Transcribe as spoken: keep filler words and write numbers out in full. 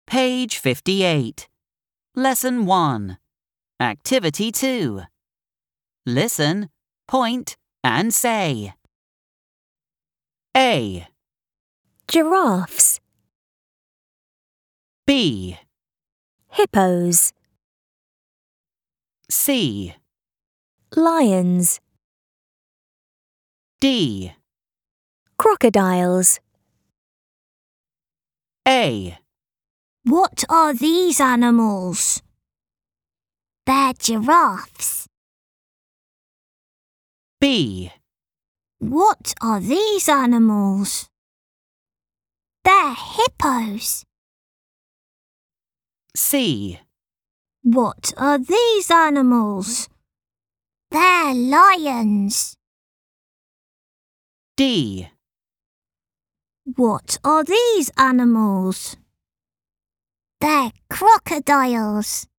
Page fifty-eight. Lesson one. Activity two. Listen, point, and say. A. Giraffes. B. Hippos. C. Lions. D. Crocodiles. A. What are these animals? They're giraffes. B. What are these animals? They're hippos. C. What are these animals? They're lions. D. What are these animals? They're crocodiles.